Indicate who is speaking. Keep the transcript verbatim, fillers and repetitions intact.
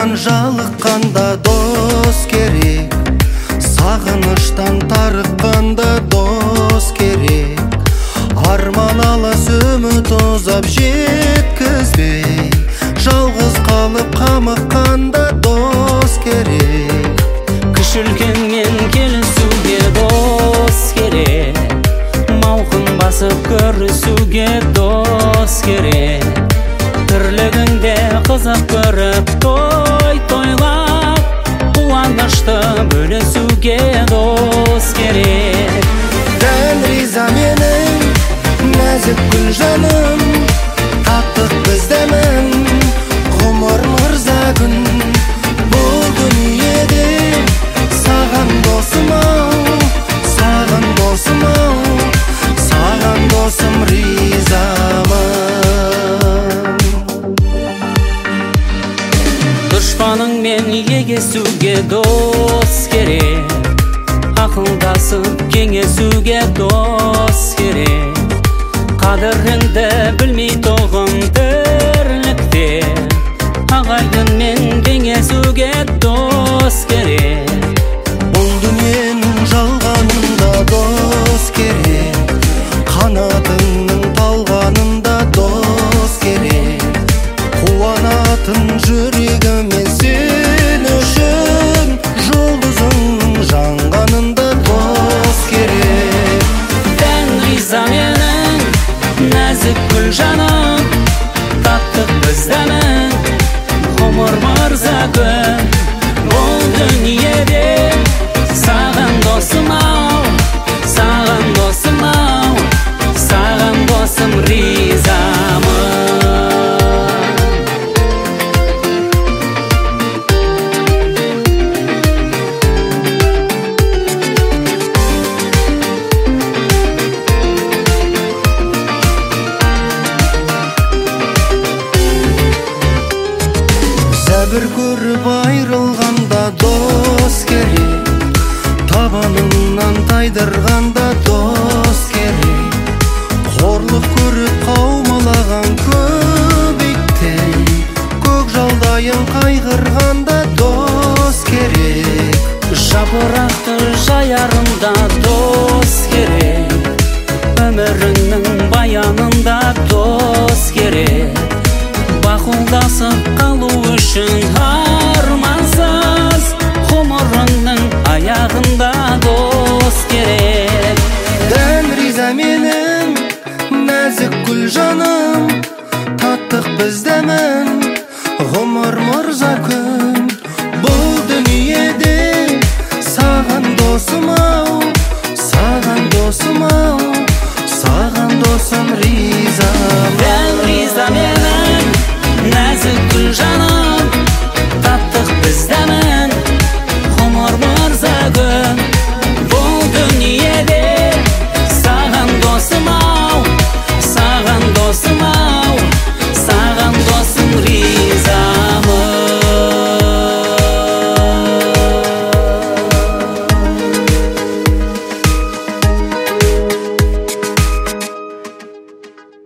Speaker 1: Арманнан жалыққанда дос керек, сағыныштан тарыққанда дос керек. Арман алас үміт ұзап жеткізбей, жалғыз қалып қамыққанда дос керек.
Speaker 2: Кіші үлкенмен келісуге дос керек, мауқын басып көрісуге дос керек. Тірлігіңде қызық көріп той тойлап, қуанышты бөлісуге дос керек.
Speaker 1: Дән риза менің нәзік гүл жаным, таптық біз дәмін ғұмыр мырза күн. Бұл дүниеде саған досым ау, саған досым ау, саған досым ризамын.
Speaker 2: Дұшпаныңмен егесуге дос керек, ақылдасып кеңесуге дос керек. Қадіріңді білмей тоғым тірлікте, ағайынмен кеңесуге дос керек.
Speaker 1: Бұл дүниенің жалғанында дос керек, қанатыңның талғанында дос керек. Қуанатын жүрегіме сен үшін, жұлдызыңның жанғанында дос керек.
Speaker 2: Дән риза менің нәзік гүл жаным, таптық біз дәмін ғұмыр мырза күн. Бұл дүниеде саған досым ау, саған досым ау, саған досым ризамын.
Speaker 1: Зәбір көріп айрылғанда дос керек, табаныңнан тайдырғанда дос керек. Қорлық көріп қаумалаған көп иттен, көкжалдайын қайғырғанда дос керек.
Speaker 2: Жапырақты жаярында дос керек, өміріңнің баянында дос керек. Бақұлдасып қалу үшін армансыз, ғұмырыңның аяғында дос керек.
Speaker 1: Дән риза менің нәзік гүл жаным, таттық біз дәмін ғұмыр мырза күн.